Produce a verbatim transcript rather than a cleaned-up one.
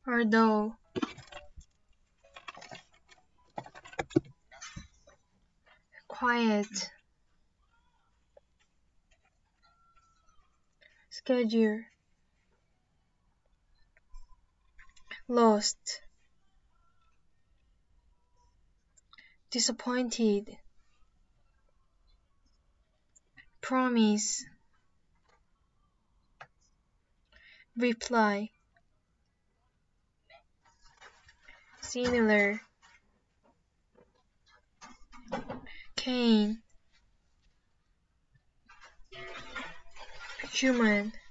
Although quiet, schedule, lost, disappointed, promise, reply, similar, cane, human,